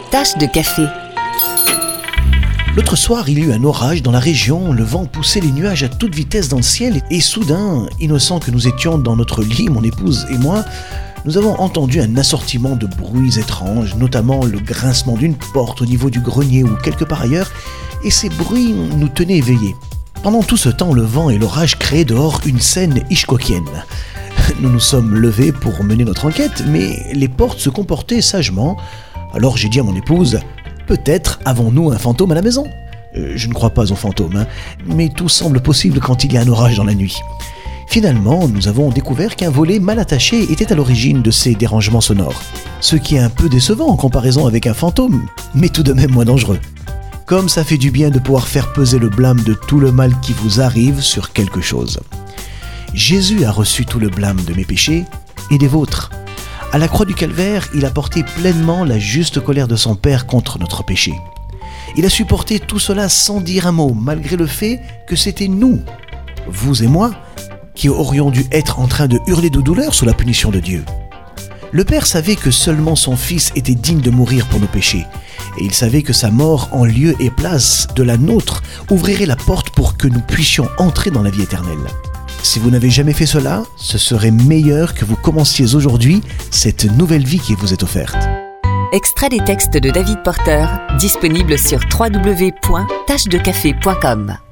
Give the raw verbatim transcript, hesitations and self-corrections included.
Tache de café. L'autre soir, il y eut un orage dans la région, le vent poussait les nuages à toute vitesse dans le ciel et soudain, innocents que nous étions dans notre lit, mon épouse et moi, nous avons entendu un assortiment de bruits étranges, notamment le grincement d'une porte au niveau du grenier ou quelque part ailleurs, et ces bruits nous tenaient éveillés. Pendant tout ce temps, le vent et l'orage créaient dehors une scène hitchcockienne. Nous nous sommes levés pour mener notre enquête, mais les portes se comportaient sagement. Alors j'ai dit à mon épouse, peut-être avons-nous un fantôme à la maison ? euh, Je ne crois pas aux fantômes, hein, mais tout semble possible quand il y a un orage dans la nuit. Finalement, nous avons découvert qu'un volet mal attaché était à l'origine de ces dérangements sonores. Ce qui est un peu décevant en comparaison avec un fantôme, mais tout de même moins dangereux. Comme ça fait du bien de pouvoir faire peser le blâme de tout le mal qui vous arrive sur quelque chose. Jésus a reçu tout le blâme de mes péchés et des vôtres. À la croix du Calvaire, il a porté pleinement la juste colère de son Père contre notre péché. Il a supporté tout cela sans dire un mot, malgré le fait que c'était nous, vous et moi, qui aurions dû être en train de hurler de douleur sous la punition de Dieu. Le Père savait que seulement son Fils était digne de mourir pour nos péchés, et il savait que sa mort en lieu et place de la nôtre ouvrirait la porte pour que nous puissions entrer dans la vie éternelle. Si vous n'avez jamais fait cela, ce serait meilleur que vous commenciez aujourd'hui cette nouvelle vie qui vous est offerte. Extrait des textes de David Porter, disponible sur w w w point tache de café point com.